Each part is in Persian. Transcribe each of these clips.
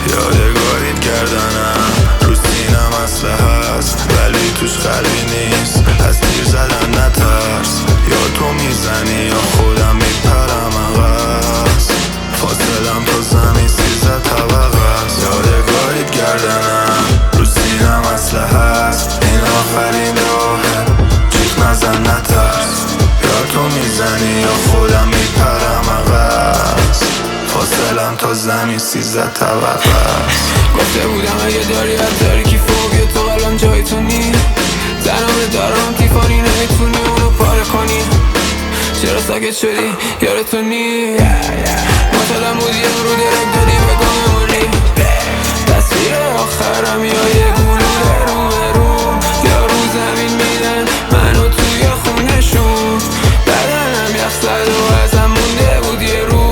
یادگاریت گردنم رو سینم اسلحه هست ولی توش قلبی نیست، از تیر زدن نترس. یا تو میزنی یا خودم میپرم عوض، فاصلم تا زمین 13 طبقه است. یادگاریت گردنم رو سینم اسلحه هست، این آخرین راهه، جیغ نزن نترس. یا تو میزنی یا خودم میپرم عوض، فاصلم تا زمین 13 طبقه است. گفته بودم اگه داری از تاریکی فوق تو قلبم جای تو نی، تنها دارم تیفانی نمیتونی اونو پاره کنی. چرا ساکت شدی یار تو نی؟ معتادم بودی رو درک دادی به گممونی. تصویر آخرم یا یه گلوله رو یا رو زمین میدن منو توی خونشون. بدنم یخ زد و ازم مونده بود یه رو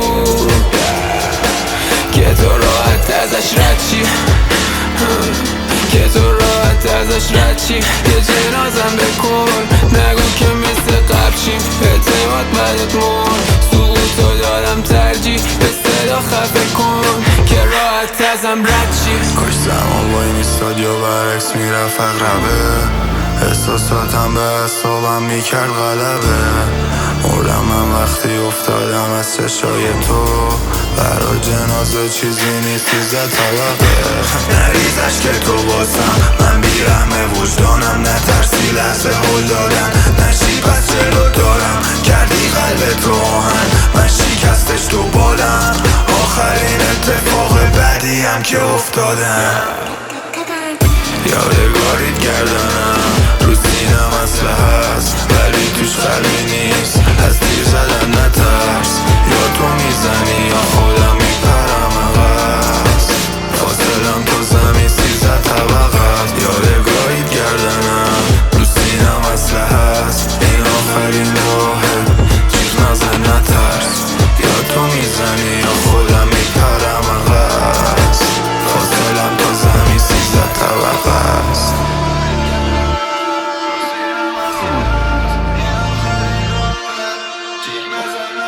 که تو راحت ازش رد چی، که تو راحت ازش رد چی. یه جنازم بکن نگو که مثل قبل چیم، اعتماد بدت مرد سقوطو دادم ترجیح، به صدا خفه کن که راحت ازم رد چی. کاش زمان وای میستاد یا برعکس میرفت اقربه، احساساتم به اعصابم میکرد غلبه. مردم من وقتی افتادم از چشای تو، برا جنازه چیزی نیست 13 طبقه. نریزش که تو بازم من بیرحم وجدانم، نترسی لحظه هل دادن نشی پس جلو دارم. کردی قلب تو آهن من شکستش تو بالم، آخرین اتفاق بعدی هم که افتادم. یادگاریت گردنم رو سینم اسلحه هست ولی توش قلبی نیست، از تیر زدن نترس. یا تو میزنی یا خودم میپرم عوض، فاصلم تو زمین 13 طبقه است. یادگاریت گردنم رو سینم اسلحه هست، این آخرین راهه، جیغ نزن نترس. یا تو میزنی یا خودم میپرم عوض، فاصلم تا زمین 13 طبقه است. جیغ نزن